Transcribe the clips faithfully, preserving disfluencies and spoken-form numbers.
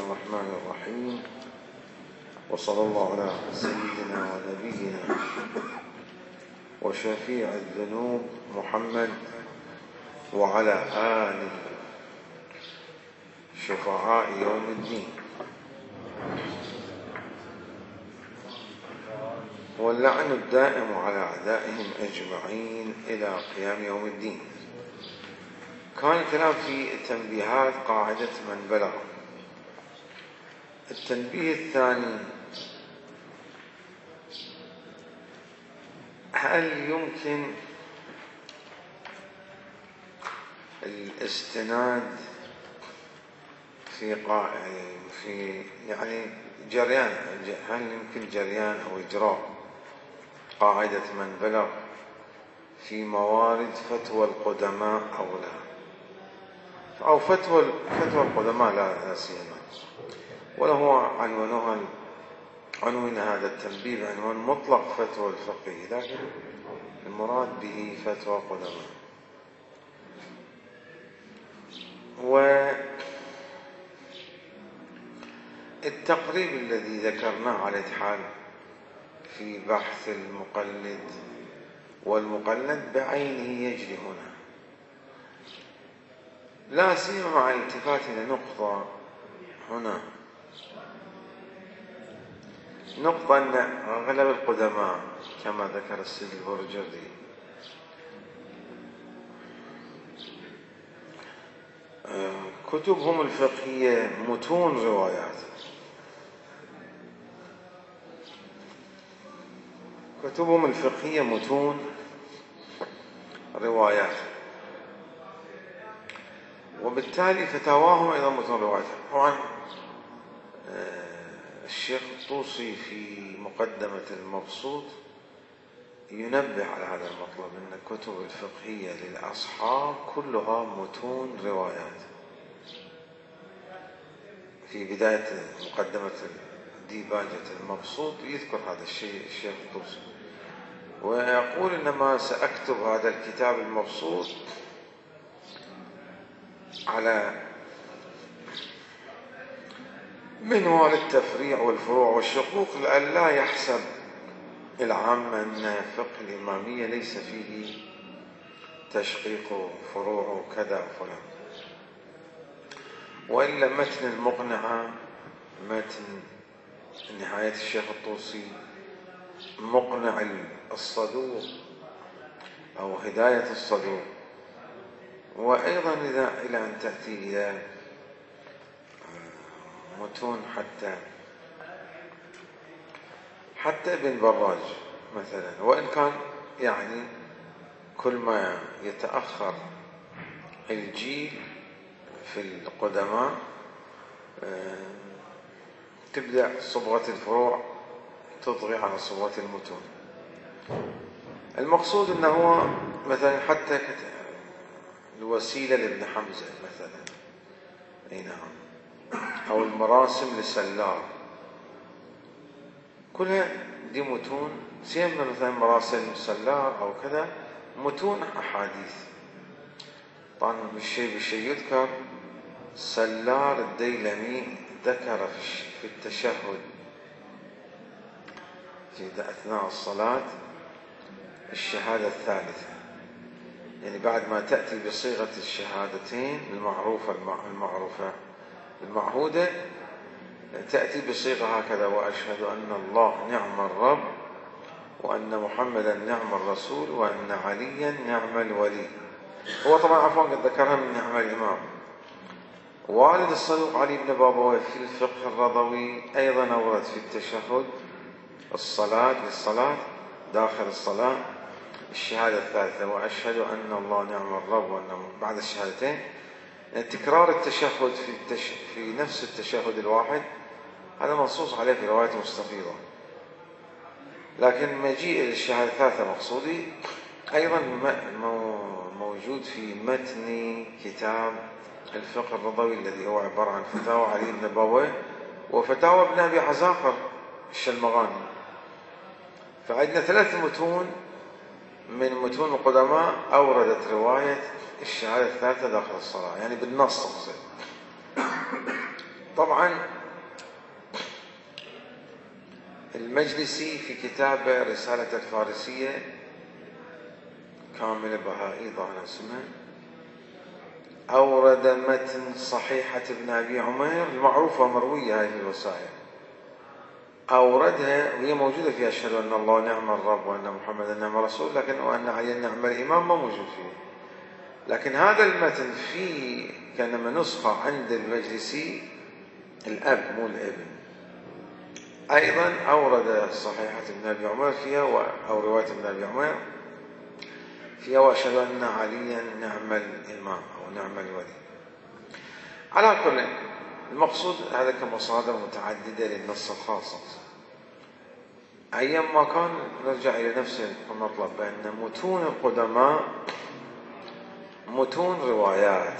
الرحمن الرحيم، وصلى الله على سيدنا ونبينا وشفيع الذنوب محمد وعلى آله شفعاء يوم الدين، واللعن الدائم على أعدائهم أجمعين إلى قيام يوم الدين. كان الكلام في تنبيهات قاعدة من بلغ. التنبيه الثاني: هل يمكن الاستناد في في يعني جريان هل يمكن جريان أو إجراء قاعدة من بلغ في موارد فتوى القدماء أو لا؟ أو فتوى فتوى القدماء لا لا سيما، وله عنوانها عنوان هذا التنبيه بعنوان مطلق فتوى الفقيه، لكن المراد به فتوى القدماء. والتقريب الذي ذكرناه على الحال في بحث المقلد والمقلد بعينه يجري هنا، لا سيما مع الالتفات إلى نقطة هنا، نقطة أن أغلب القدماء كما ذكر السيد البرجردي كتبهم الفقهية متون روايات، كتبهم الفقهية متون روايات، وبالتالي فتاواهم أيضا متون روايات. طبعا الشيخ الطوسي في مقدمة المبسوط ينبه على هذا المطلب، أن الكتب الفقهية للأصحاب كلها متون روايات. في بداية مقدمة ديباجة المبسوط يذكر هذا الشيء الشيخ الطوسي، ويقول إنما سأكتب هذا الكتاب المبسوط على منوال التفريع والفروع والشقوق، لئلا يحسب العامة أن فقه الإمامية ليس فيه تشقيق فروع كذا فلان. وإلا متن المقنعة، متن نهاية الشيخ الطوسي، مقنع الصدوق أو هداية الصدوق، وأيضا إذا إلى أن تأتي إلى متون حتى حتى ابن براج مثلا، وإن كان يعني كل ما يتأخر الجيل في القدماء تبدأ صبغة الفروع تطغي على صبغة المتون. المقصود أنه هو مثلا حتى الوسيلة لابن حمزة مثلا، أي نعم، أو المراسم لسلار، كلها دي متون، سيما مثلا مراسم سلار أو كذا متون أحاديث. طبعا بالشيء بالشيء يذكر سلار الديلمي ذكر في التشهد في أثناء الصلاة الشهادة الثالثة، يعني بعد ما تأتي بصيغة الشهادتين المعروفة المعروفة المعهودة، تأتي بصيغة هكذا: وأشهد أن الله نعم الرب، وأن محمدا نعم الرسول، وأن عليا نعم الولي. هو طبعا عفوا قد ذكرها من نعم الإمام. والد الصدوق علي بن بابويه في الفقه الرضوي أيضا أورد في التشهد الصلاة للصلاة داخل الصلاة الشهادة الثالثة: وأشهد أن الله نعم الرب، وأن بعد الشهادتين تكرار التشهد في, التش... في نفس التشهد الواحد، هذا منصوص عليه في رواية مستفيضة. لكن مجيء الشهادة الثالثة مقصودي أيضا موجود في متن كتاب الفقه الرضوي الذي هو عبارة عن فتاوى علي بن بابويه وفتاوى ابن أبي عزاقر الشلمغاني. فعندنا ثلاث متون من متون القدماء أوردت رواية الشهادة الثالثة داخل الصلاة، يعني بالنص أقصد. طبعا المجلسي في كتابه رسالة الفارسية كامل بهائي ظاهر اسمه، أورد متن صحيحة ابن أبي عمير المعروفة مروية هذه الوسائل، أوردها وهي موجودة فيها أشهد أن الله نعم الرب وأن محمدا نعم الرسول، لكن وأن علي نعم الإمام ما موجود فيه. لكن هذا المتن فيه كانما نسخة عند المجلسي الأب مو الابن. أيضا أورد صحيحة ابن أبي عمير فيها أو رواية ابن أبي عمير فيها وأشهد أن عليا نعم الإمام أو نعم الولي. على كل المقصود هذا كمصادر متعددة للنص الخاص. أيام ما كان نرجع إلى نفس المطلب بأن متون القدماء متون روايات.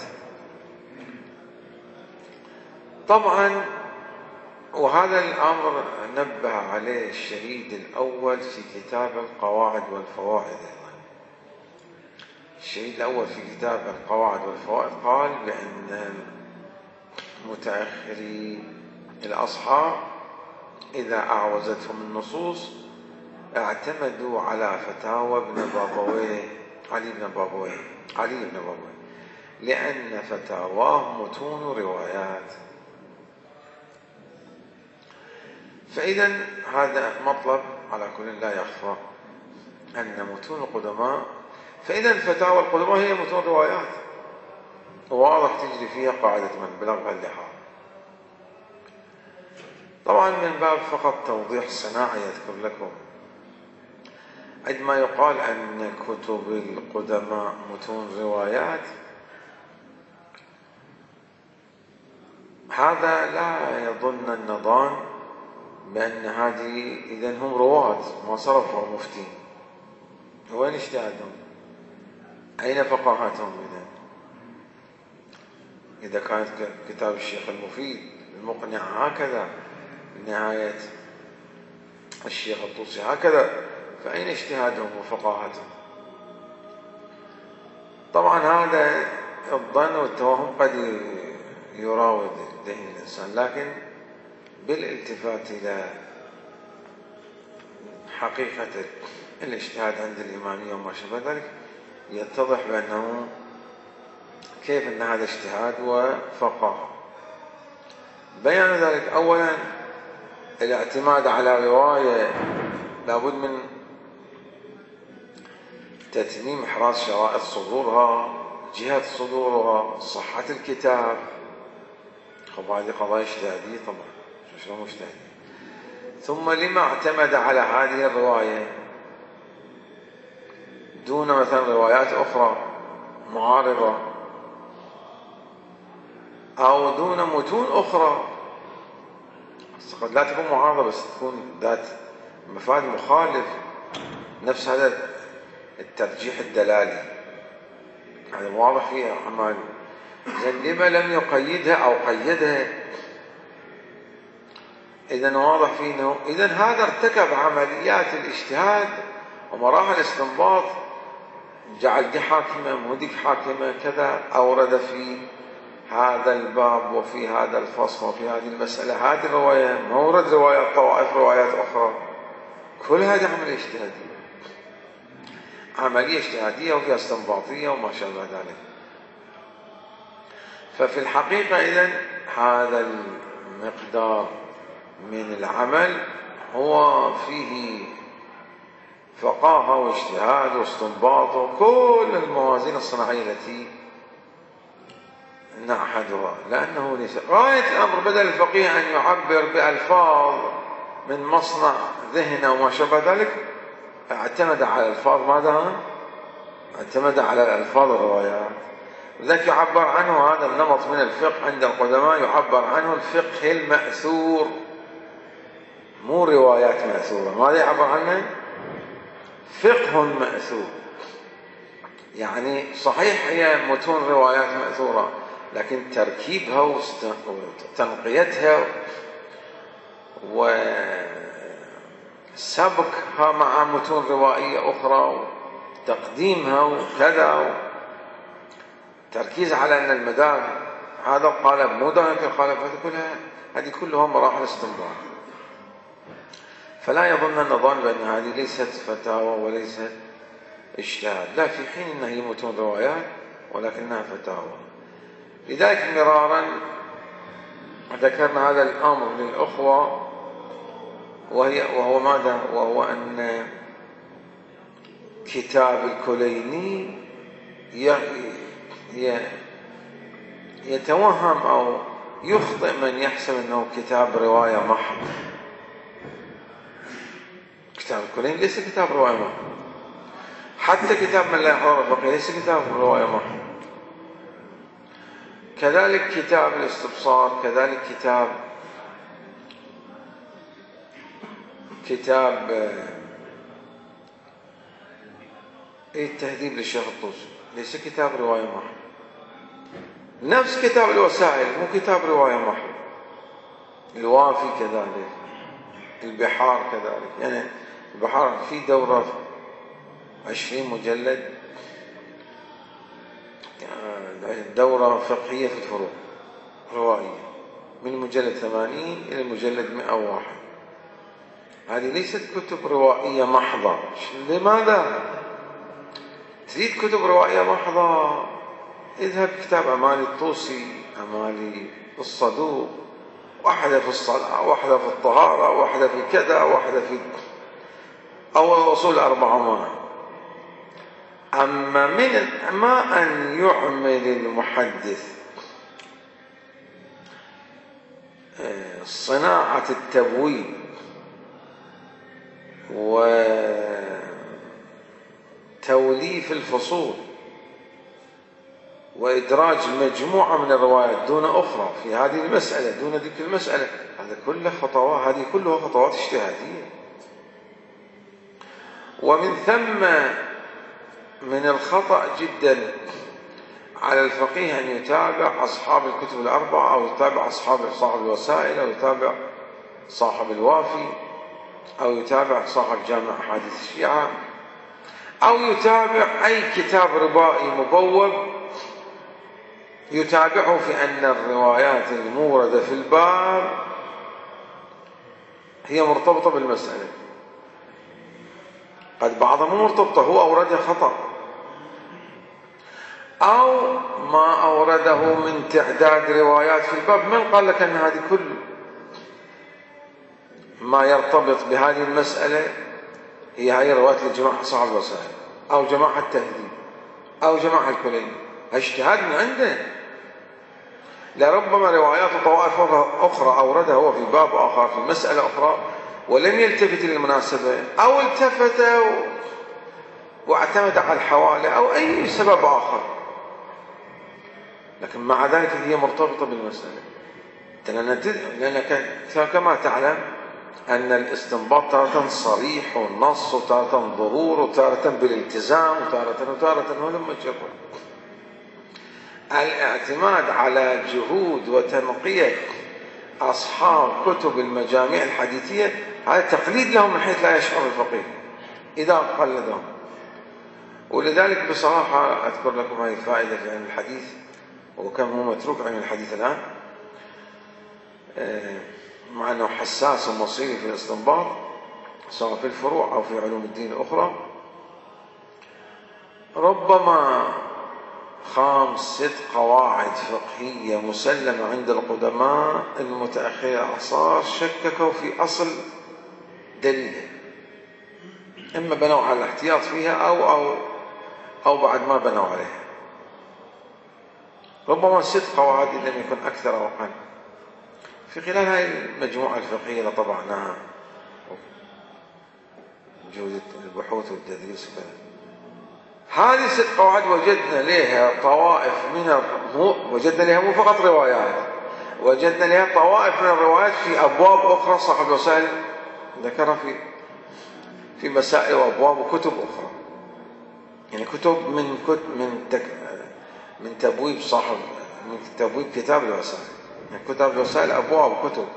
طبعا وهذا الأمر نبه عليه الشهيد الأول في كتاب القواعد والفوائد. الشهيد الأول في كتاب القواعد والفوائد قال بأن متأخري الأصحاب إذا أعوزتهم النصوص اعتمدوا على فتاوى ابن بابويه علي بن بابويه علي بن بابويه لأن فتاواه متون روايات. فإذا هذا مطلب على كل لا يخفى أن متون القدماء، فإذا فتاوى القدماء هي متون روايات، واضح تجري فيها قاعدة من بلغها اللحاظ. طبعا من باب فقط توضيح صناعي أذكر لكم عندما يقال أن كتب القدماء متون روايات، هذا لا يظن النظام بأن هذه إذن هم رواة ما صرفوا مفتين. وين اجتهادهم؟ أين فقاهتهم؟ إذن إذا كانت كتاب الشيخ المفيد المقنع هكذا، نهاية الشيخ الطوسي هكذا، فأين اجتهادهم وفقاهتهم؟ طبعا هذا الظن والتوهم قد يراود ذهن الإنسان، لكن بالالتفات إلى حقيقة الاجتهاد عند الإمامية وما شابه ذلك يتضح بأنه كيف أن هذا اجتهاد وفقاهة. بيان ذلك أولا الاعتماد على رواية لابد من تتميم إحراز شرائط صدورها، جهة صدورها، صحة الكتاب. خب هذه قضايا اجتهادية طبعا، شلون مجتهدية؟ ثم لما اعتمد على هذه الرواية دون مثلا روايات أخرى معارضة أو دون متون أخرى؟ قد لا تكون معارضة بس تكون ذات مفاد مخالف، نفس هذا الترجيح الدلالي، هذا واضح فيه أعمال. زين لما لم يقيدها أو قيدها؟ إذن واضح فيه أنه إذن هذا ارتكب عمليات الاجتهاد ومراحل الاستنباط، جعل دي حاكمة مو ديك حاكمة كذا، أورد في هذا الباب وفي هذا الفصل وفي هذه المسألة هذه الرواية، مورد روايات طوائف روايات أخرى. كل هذه عملية اجتهادية، عملية اجتهادية وفيها استنباطية وما شابه ذلك. ففي الحقيقة إذن هذا المقدار من العمل هو فيه فقاهة واجتهاد واستنباط وكل الموازين الصناعية التي نعهدها، لأنه ليس غاية الأمر بدل الفقيه أن يعبر بألفاظ من مصنع ذهنه وما شابه ذلك، اعتمد على الألفاظ ماذا؟ اعتمد على الألفاظ الروايات. لذلك يعبر عنه هذا النمط من الفقه عند القدماء، يعبر عنه الفقه المأثور، مو روايات مأثورة. ماذا يعبر عنه؟ فقه مأثور. يعني صحيح هي متون روايات مأثورة، لكن تركيبها وتنقيتها وسبكها مع متون روائية أخرى وتقديمها وكذا، تركيز على أن المدار هذا قالب مو دائما في القالب، هذه كلها هذه كلها مراحل استنباط. فلا يظن النظام بأن هذه ليست فتاوى وليست اجتهاد، لا، في حين أنها هي متون روايات ولكنها فتاوى. لذلك مرارا ذكرنا هذا الأمر للأخوة، وهي وهو ماذا؟ وهو أن كتاب الكليني يتوهم أو يخطئ من يحسب أنه كتاب رواية محض. كتاب الكليني ليس كتاب رواية محض، حتى كتاب من لا يحضر الفقيه ليس كتاب رواية محض. كذلك كتاب الاستبصار، كذلك كتاب كتاب التهذيب للشيخ الطوسي ليس كتاب رواية محض. نفس كتاب الوسائل مو كتاب رواية محض. الوافي كذلك، البحار كذلك. يعني البحار في دورة عشرين مجلد، دورة فقهية في الفروع روائية، من المجلد ثمانين إلى المجلد مئة وواحد. هذه ليست كتب روائية محضة. لماذا تريد كتب روائية محضة؟ اذهب كتاب أمالي الطوسي، أمالي الصدوق، واحدة في الصلاة، واحدة في الطهارة، واحدة في كذا، واحدة في أو أصول أربعة. أما من ما أن يعمل المحدث صناعة التبويب وتوليف الفصول وإدراج مجموعة من الروايات دون أخرى في هذه المسألة دون ذيك المسألة، هذا كله خطوات، هذه كلها خطوات اجتهادية. ومن ثم من الخطأ جدا على الفقيه أن يتابع أصحاب الكتب الأربعة، أو يتابع أصحاب صاحب الوسائل، أو يتابع صاحب الوافي، أو يتابع صاحب جامع أحاديث الشيعة، أو يتابع أي كتاب ربائي مبوب يتابعه في أن الروايات الموردة في الباب هي مرتبطة بالمسألة. قد بعضها مو مرتبطة، هو أوردها خطأ، أو ما أورده من تعداد روايات في الباب. من قال لك أن هذه كل ما يرتبط بهذه المسألة هي هاي روايات لجماعة صاحب الوسائل، أو جماعة التهذيب، أو جماعة الكليني؟ اجتهاد من عنده. لربما روايات وطوائف أخرى أوردها هو في باب آخر في مسألة أخرى ولم يلتفت للمناسبة، أو التفت واعتمد على الحوالة أو أي سبب آخر، لكن مع ذلك هي مرتبطة بالمسألة. لأنك كما تعلم أن الاستنباط تارة صريح والنص، وتارة ظهور، وتارة بالالتزام، وتارة وتارة ولما تجرب. الاعتماد على جهود وتنقية أصحاب كتب المجامع الحديثية هذا تقليد لهم من حيث لا يشعر الفقيه إذا قلدهم. ولذلك بصراحة أذكر لكم هذه الفائدة في علم الحديث، وكم هو متروك علم الحديث الآن، مع أنه حساس ومصيري في الاستنباط سواء في الفروع أو في علوم الدين الأخرى. ربما خمس ست قواعد فقهية مسلمة عند القدماء المتأخرين الأعصار شككوا في أصل دليلها، إما بنوا على الاحتياط فيها أو أو أو بعد ما بنوا عليها. ربما ست قواعد إن لم يكن أكثر أو أقل في خلال هذه المجموعة الفقهية اللي طبعناها، جودة البحوث والتدريس وكذا. هذه ست قواعد وجدنا لها طوائف من وجدنا لها مو فقط روايات، وجدنا لها طوائف من الروايات في أبواب أخرى صاحب الوسائل ذكرها في في مسائل وأبواب وكتب أخرى. يعني كتب من كتب من تك من تبويب صاحب من تبويب كتاب الوسائل، يعني كتاب الوسائل أبواب وكتب.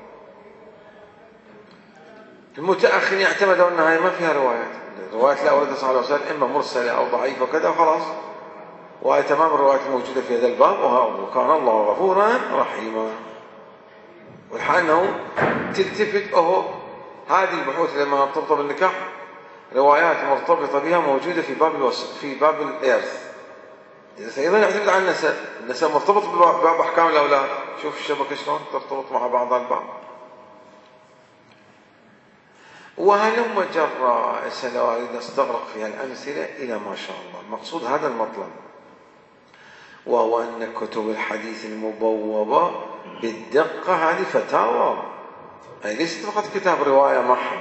المتأخرين يعتمدوا أنها ما فيها روايات، الروايات لا أوردها صاحب الوسائل إما مرسلة أو ضعيفة وكذا وخلاص، وهي تمام الروايات الموجودة في هذا الباب، وكان الله غفورا رحيما. والحال أنه تلتفت أهو هذه البحوث لما مرتبطة بالنكاح روايات مرتبطة بها موجودة في باب الوصف في باب الإرث. إذا أيضا يعتمد على النسب، النسب مرتبط بباب أحكام الأولاد. شوف الشبكة شلون ترتبط مع بعضها البعض. وهلم جرى سنة أريد أستغرق فيها الأمثلة إلى ما شاء الله. المقصود هذا المطلب، وهو أن كتب الحديث المبوبة بالدقة هذه فتاوى، أي ليست فقط كتاب رواية محض.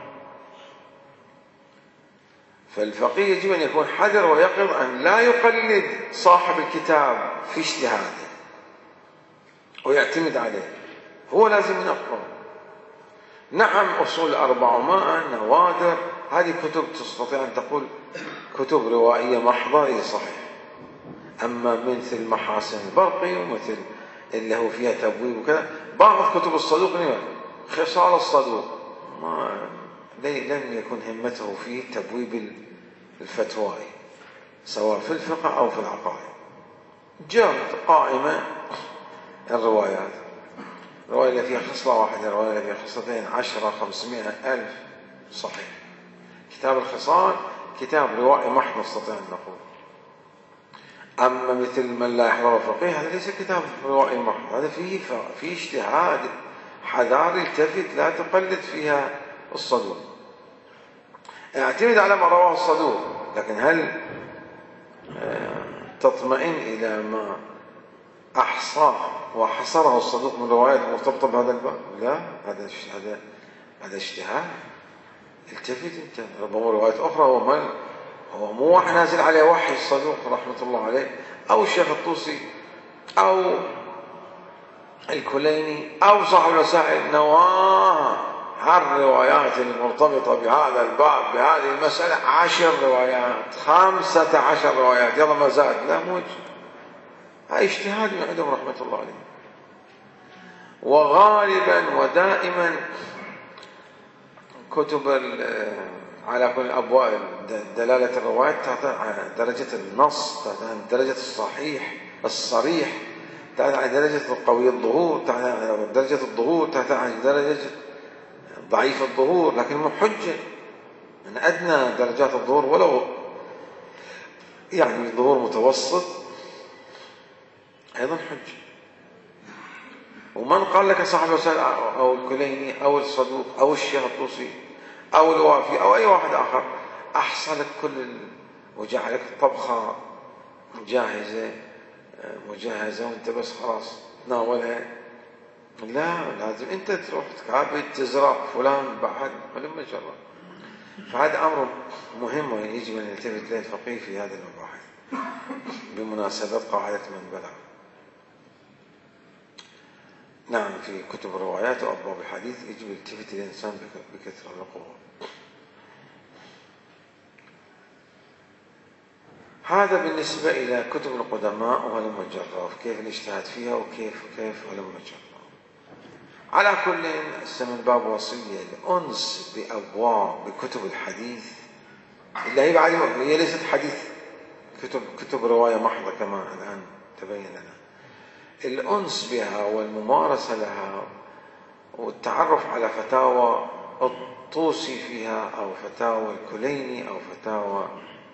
فالفقيه يجب أن يكون حذر ويقظ أن لا يقلد صاحب الكتاب في اجتهاده ويعتمد عليه، هو لازم ينقل. نعم أصول الأربعمائة نوادر هذه كتب تستطيع أن تقول كتب روائية محضة، إيه صحيح. أما مثل محاسن البرقي ومثل اللي هو فيها تبويب وكذا، بعض كتب الصدوق خصال الصدوق ما لم يكن همته في تبويب الفتوى سواء في الفقه أو في العقائد. جاءت قائمة الروايات، الرواية اللي فيها خصلة واحدة، الرواية اللي فيها خصلتين، عشرة، خمسمائة، ألف، صحيح. كتاب الخصال كتاب روائي محض نستطيع أن نقول. أما مثل من لا يحضر الفقيه هذا ليس كتاب روائي محض، هذا فيه فيه اجتهاد حذار التفت لا تقلد فيها الصدوق. اعتمد على ما رواه الصدوق، لكن هل تطمئن إلى ما أحصاه وحصره الصدوق من روايات مرتبطة بهذا الباب؟ لا، هذا هذا هذا اجتهاد. التفت انت، ربما روايات أخرى هو ما هو مو واحد نازل عليه وحي الصدوق رحمة الله عليه، أو الشيخ الطوسي أو الكليني أو صاحب الوسائل نواه الروايات المرتبطة بهذا الباب بهذه المسألة عشر روايات، خمسة عشر روايات، يلا ما زاد، لا موجود. هاي اجتهاد من عندهم رحمة الله عليه. وغالبا ودائما كتب على كل أبواب دلالة الروايات تعتمد درجة النص، تعتمد درجة الصحيح الصريح، تعتمد درجة القوي الظهور، تعتمد درجة الظهور، تعتمد درجة ضعيف الظهور، لكن مو حجة من أدنى درجات الظهور ولو يعني ظهور متوسط أيضا حجة. ومن قال لك صاحب الوسائل أو الكليني أو الصدوق أو الشيخ الطوسي أو الوافي أو أي واحد آخر أحصى لك كل ال... وجعلك طبخة جاهزة مجهزة وأنت بس خلاص تناولها، لا، لازم أنت تروح تكابد تزرع فلان بعد ولما جرب. فهذا أمر مهم ويجب أن يلتفت له الفقيه في هذه المباحث بمناسبة قاعدة من بلغ. نعم، في كتب الروايات وأبواب الحديث يجب التفت الإنسان بكثرة القوة. هذا بالنسبة إلى كتب القدماء ولم جرى، كيف الاجتهاد فيها وكيف وكيف ولم جرى. على كل اسم الباب وصية الأنس بأبواب بكتب الحديث اللي هي بعد هي ليست حديث، كتب كتب رواية محضة كما الآن تبين لنا. الأنس بها والممارسة لها والتعرف على فتاوى الطوسي فيها أو فتاوى الكليني أو فتاوى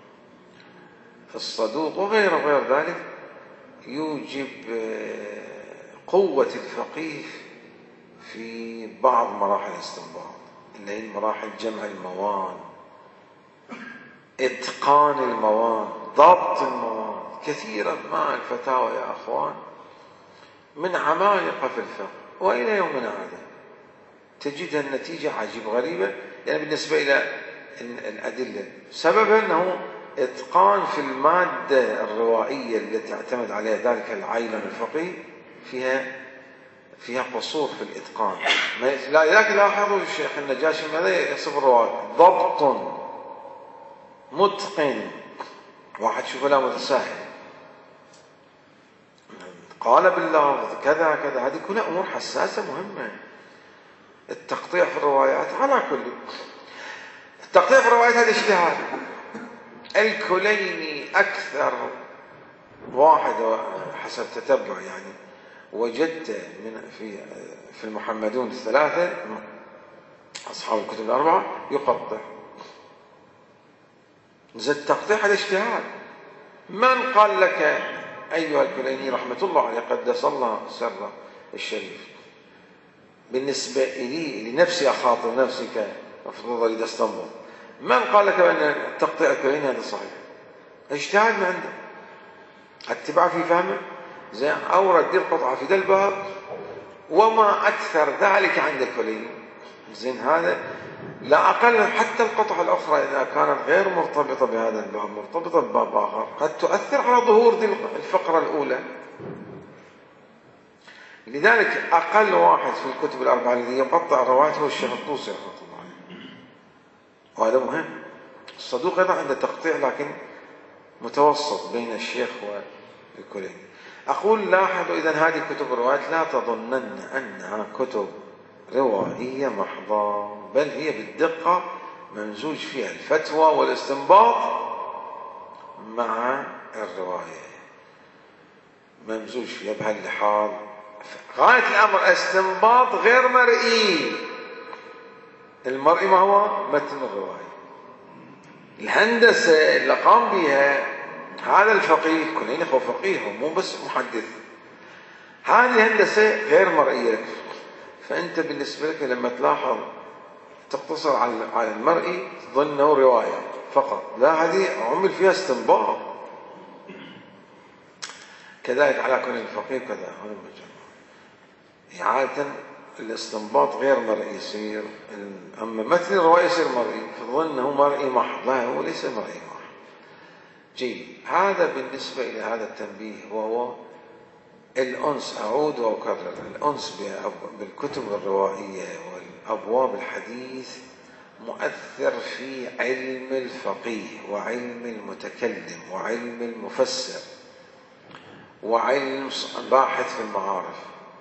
الصدوق وغير غير ذلك يوجب قوة الفقيه في بعض مراحل الاستنباط اللي هي مراحل جمع المواد، إتقان المواد، ضبط المواد. كثيرا ما الفتاوى يا أخوان من عمالقة في الفقه وإلى يومنا هذا تجدها النتيجة عجيب غريبة، يعني بالنسبة إلى الأدلة سببها أنه إتقان في المادة الروائية التي اعتمد عليها ذلك العالم الفقيه فيها فيها قصور في الإتقان. لكن لاحظوا الشيخ النجاشي ماذا يصف الرواة؟ ضبط متقن، واحد شوف لا متساهل، قال بالله كذا كذا، هذه كلها أمور حساسة مهمة. التقطيع في الروايات على كل التقطيع في الروايات هذا اجتهاد. الكليني أكثر واحد حسب تتبع يعني وجدت من في في المحمدون الثلاثة أصحاب الكتب الأربعة يقطع. زد تقطيع هذا اجتهاد. من قال لك أيها الكليني رحمة الله عليه قدس الله سره الشريف بالنسبة لي لنفسي أخاطب نفسي كمفروض أريد أستنبط، من قال لك بأن تقطيع الكليني هذا صحيح؟ اجتهاد من عنده، اتباع في فهمه. زين أورد دي القطعة في ذا الباب وما أكثر ذلك عند الكليني. زين هذا لا أقل. حتى القطعة الأخرى إذا كانت غير مرتبطة بهذا الباب مرتبطة بباب آخر قد تؤثر على ظهور دي الفقرة الأولى. لذلك أقل واحد في الكتب الأربعة الذي يقطع الروايات هو الشيخ الطوسي رحمه الله عليه، وهذا مهم. الصدوق أيضا عنده تقطيع لكن متوسط بين الشيخ والكليني. أقول لاحظوا إذا هذه كتب الروايات لا تظنن أنها كتب روائية محضة، بل هي بالدقة ممزوج فيها الفتوى والاستنباط مع الرواية، ممزوج فيها بهاللحاظ. غاية الأمر استنباط غير مرئي. المرئي ما هو متن الرواية. الهندسة اللي قام بها هذا الفقيه، كلنا هو فقيه مو بس محدث، هذه الهندسة غير مرئية لك. فأنت بالنسبة لك لما تلاحظ تقتصر على المرئي تظنه رواية فقط، لا هذه عمل فيها استنباط. كذلك على كل الفقيه كذا. عادة الاستنباط غير مرئي يصير، أما متن الرواية يصير مرئي فتظنه مرئي محض، لا هو ليس مرئي محض. جيد. هذا بالنسبة إلى هذا التنبيه، وهو الأنس. أعود وأكرر الأنس بالكتب الروائية والأبواب الحديث مؤثر في علم الفقيه وعلم المتكلم وعلم المفسر وعلم باحث في المعارف.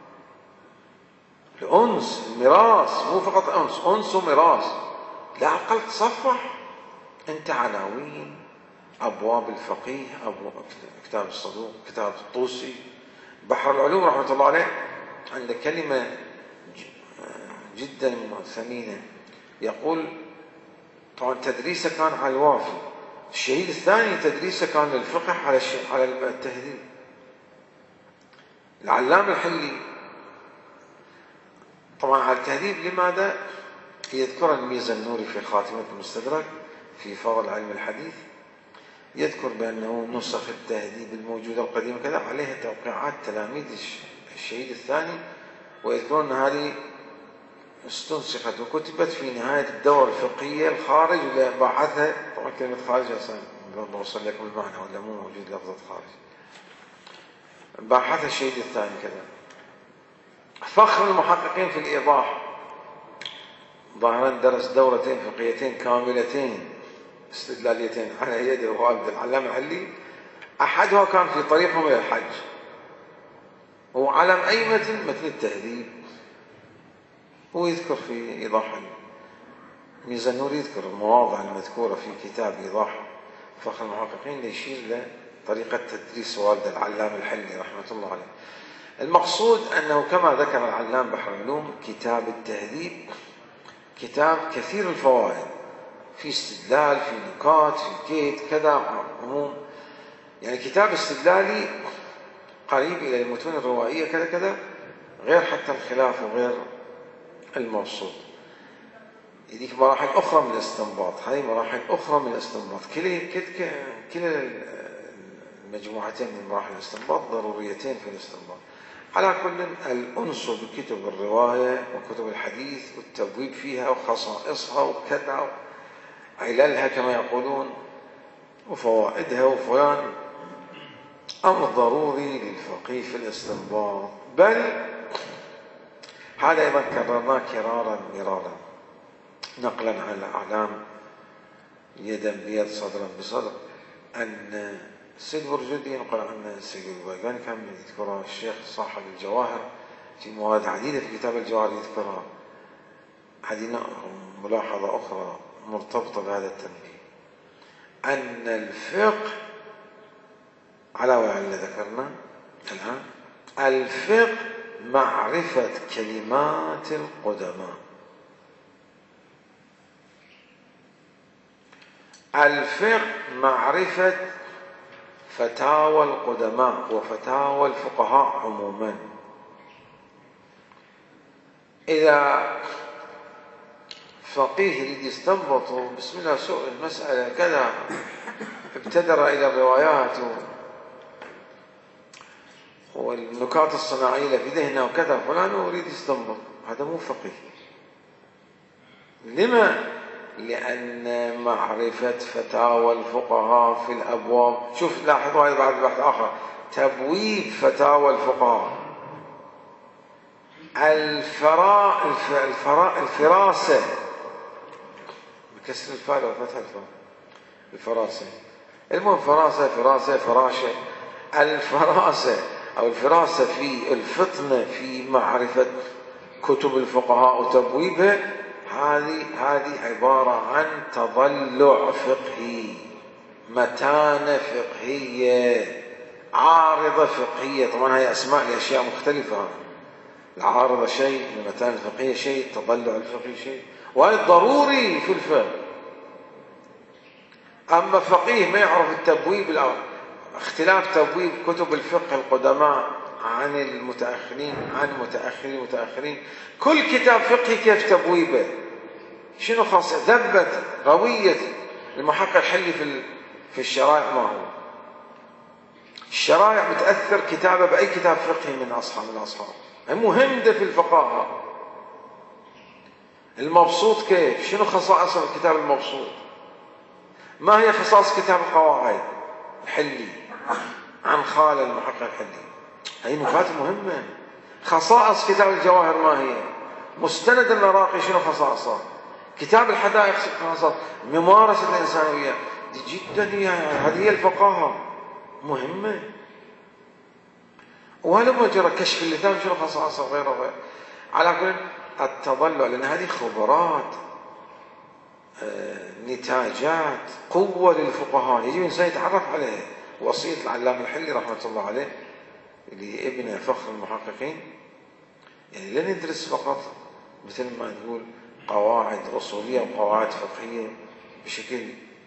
الأنس الميراث مو فقط أنس، أنس وميراث. لا أقل تصفح أنت عناوين أبواب الفقيه، أبواب كتاب الصدوق، كتاب الطوسي، بحر العلوم رحمة الله عليه عنده كلمة جدا ثمينة. يقول طبعا تدريسه كان على الوافي، الشهيد الثاني تدريسه كان للفقه على على التهذيب. العلام الحلي طبعا على التهذيب. لماذا؟ يذكر الميزنوري في خاتمة المستدرك في فضل علم الحديث، يذكر بأنه نسخ التهذيب الموجودة القديمة كذا عليها توقيعات تلاميذ الشهيد الثاني، ويذكرون أن هذه استنسخت وكتبت في نهاية الدورة الفقهية الخارج، ولا باحثها. طبعا كلمة خارج أصلا بوصل لكم المعنى ولا مو موجود لفظة خارج. باحثها الشهيد الثاني كذا. فخر المحققين في الإيضاح ظاهرا درس دورتين فقهيتين كاملتين استدلاليتين على يد والد العلام الحلي. أحدها كان في طريقهم إلى الحج، هو علم أي متن متن التهذيب. هو يذكر في إيضاح الميزنوري يذكر المواضع المذكورة في كتاب إيضاح فخر المحققين ليشير لطريقة تدريس والد العلام الحلي رحمة الله عليه. المقصود أنه كما ذكر العلام بحر العلوم كتاب التهذيب كتاب كثير الفوائد، في استدلال، في نكات، في كيت كذا عموم، يعني كتاب استدلالي قريب إلى المتون الروائية كذا كذا، غير حتى الخلاف وغير الموصول. يديك مراحل أخرى من الاستنباط، هاي مراحل أخرى من الاستنباط. كلا كلا المجموعتين من مراحل الاستنباط ضروريتين في الاستنباط. على كل الأنس بكتب الرواية وكتب الحديث والتبويب فيها وخصائصها وكذا عللها كما يقولون وفوائدها وفلان أمر ضروري للفقيه في الاستنباط. بل هذا أيضا كررناه كرارا مرارا نقلا عن الأعلام يدا بيد صدرا بصدر أن السيد برجودي ينقل عن السيد الباقاني كان يذكرها الشيخ صاحب الجواهر في مواد عديدة في كتاب الجواهر يذكرها. هذه ملاحظة أخرى مرتبطة بهذا التنبيه، أن الفقه على وعلى ذكرنا الآن. الفقه معرفة كلمات القدماء، الفقه معرفة فتاوى القدماء وفتاوى الفقهاء عموما. إذا فقيه يريد يستنبط بسم الله سوء المسألة كذا، ابتدر إلى الروايات والنكات الصناعية في ذهنه وكذا، فلان يريد يستنبط، هذا مو فقيه. لما؟ لأن معرفة فتاوى الفقهاء في الأبواب، شوف لاحظوا هذا بعد بحث آخر، تبويب فتاوى الفقهاء، الفراء الفراء الفراسة بكسر الفاء وفتح الفاء، الفراسة، المهم فراسة فراسة فراشة، الفراسة أو الفراسة في الفطنة في معرفة كتب الفقهاء وتبويبها، هذه هذه عبارة عن تضلع فقهي، متانة فقهية، عارضة فقهية. طبعا هي أسماء لأشياء مختلفة، العارضة شيء، المتانة الفقهية شيء، التضلع الفقهي شيء، وهذا ضروري في الفقه. أما فقيه ما يعرف التبويب الأول، اختلاف تبويب كتب الفقه القدماء عن المتأخرين، عن متأخرين المتأخرين، كل كتاب فقهي كيف تبويبه، شنو خاصة ذبت روية المحقق الحلي في في الشرائع. ما هو الشرائع بتأثر كتابه بأي كتاب فقهي من أصحاب الأصحاب، مهم ده في الفقهاء. المبسوط كيف، شنو خصائص الكتاب المبسوط، ما هي خصائص كتاب القواعد الحلي عن خالد المحقق الحلي، هي نقاط مهمة. خصائص كتاب الجواهر ما هي، مستند المراقي شنو خصائصه، كتاب الحدائق شنو خصائصه، ممارسة الإنسانية دي جدا هي هذه هي الفقاهة مهمة. وهذا مجرد كشف اللسان شنو خصائصه وغيره وغيره. على كل التضلع، لأن هذه خبرات، آه، نتاجات، قوة للفقهاء، يجب الإنسان يتعرف عليها. وصية العلامة الحلي رحمة الله عليه لابن فخر المحققين، يعني لا ندرس فقط مثل ما نقول قواعد أصولية وقواعد فقهية بشكل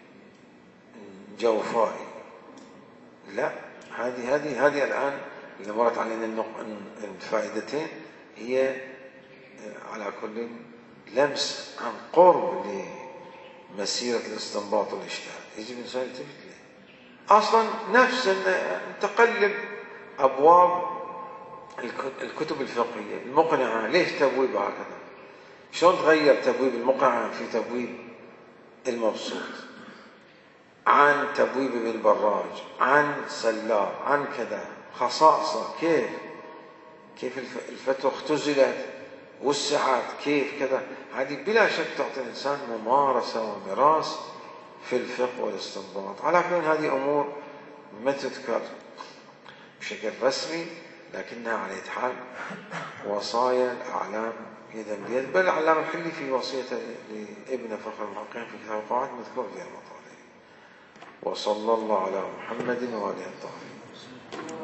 جوفائي، لا، هذه هذه هذه الآن اللي مرت علينا الفائدتين هي على كل لمس عن قرب لمسيرة الاستنباط والاجتهاد، يجب الإنسان يلتفت له. أصلا نفس أن تقلب أبواب الكتب الفقهية المقنعة، ليش تبويب هكذا؟ شلون تغير تبويب المقنعة في تبويب المبسوط، عن تبويب ابن براج، عن سلار، عن كذا، خصائصه كيف كيف الفتوى اختزلت وسعت كيف كذا. هذه بلا شك تعطي الإنسان ممارسة ومراس في الفقه والاستنباط. على كل هذه أمور ما تذكر بشكل رسمي، لكنها على أي حال وصايا الأعلام يدا بيد. بل العلامة الحلي في وصيته لابن فخر المحققين في كتاب القواعد مذكور في المطالب. وصلى الله على محمد وآله الطاهرين.